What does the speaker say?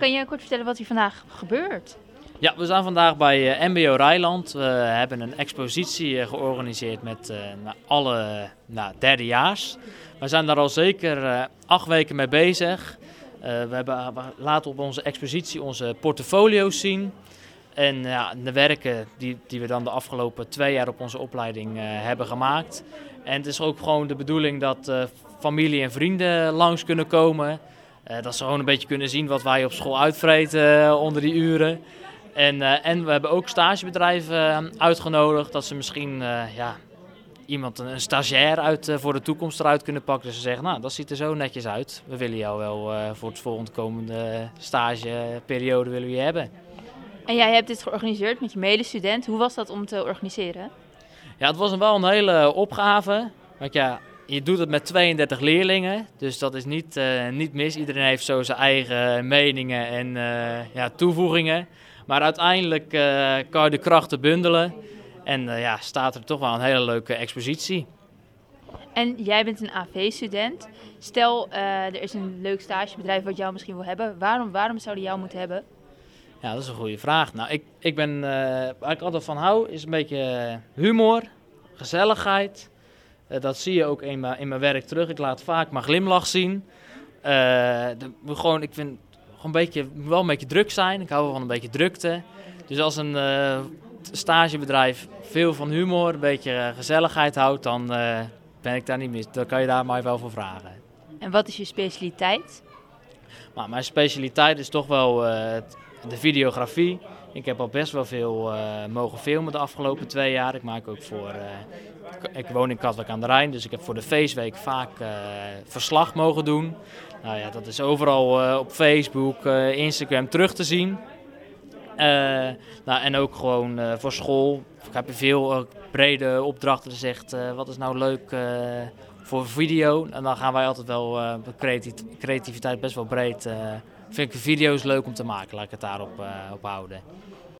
kan je kort vertellen wat hier vandaag gebeurt? Ja, we zijn vandaag bij MBO Rijnland. We hebben een expositie georganiseerd met alle derdejaars. We zijn daar al zeker 8 weken mee bezig. We laten op onze expositie onze portfolio's zien. En de werken die we dan de afgelopen 2 jaar op onze opleiding hebben gemaakt. En het is ook gewoon de bedoeling dat familie en vrienden langs kunnen komen. Dat ze gewoon een beetje kunnen zien wat wij op school uitvreten onder die uren. En we hebben ook stagebedrijven uitgenodigd. Dat ze misschien iemand, een stagiair voor de toekomst eruit kunnen pakken. Dus ze zeggen, nou, dat ziet er zo netjes uit. We willen jou wel voor het volgende komende stageperiode willen we je hebben. En jij hebt dit georganiseerd met je medestudent. Hoe was dat om te organiseren? Ja, het was wel een hele opgave. Want ja, je doet het met 32 leerlingen. Dus dat is niet mis. Iedereen heeft zo zijn eigen meningen en toevoegingen. Maar uiteindelijk kan je de krachten bundelen. En staat er toch wel een hele leuke expositie. En jij bent een AV-student. Stel, er is een leuk stagebedrijf wat jou misschien wil hebben. Waarom zou die jou moeten hebben? Ja, dat is een goede vraag. Nou, ik ben, waar ik altijd van hou, is een beetje humor, gezelligheid. Dat zie je ook in mijn werk terug. Ik laat vaak mijn glimlach zien. Ik vind wel een beetje druk zijn. Ik hou wel van een beetje drukte. Dus als een stagebedrijf veel van humor, een beetje gezelligheid houdt, dan ben ik daar niet mis. Dan kan je daar mij wel voor vragen. En wat is je specialiteit? Nou, mijn specialiteit is toch wel de videografie. Ik heb al best wel veel mogen filmen de afgelopen 2 jaar. Ik maak ook ik woon in Katwijk aan de Rijn, dus ik heb voor de feestweek vaak verslag mogen doen. Nou ja, dat is overal op Facebook, Instagram terug te zien. En ook gewoon voor school. Ik heb veel brede opdrachten gezegd. Wat is nou leuk voor video? En dan gaan wij altijd wel creativiteit best wel breed. Vind ik video's leuk om te maken, laat ik het daarop op houden.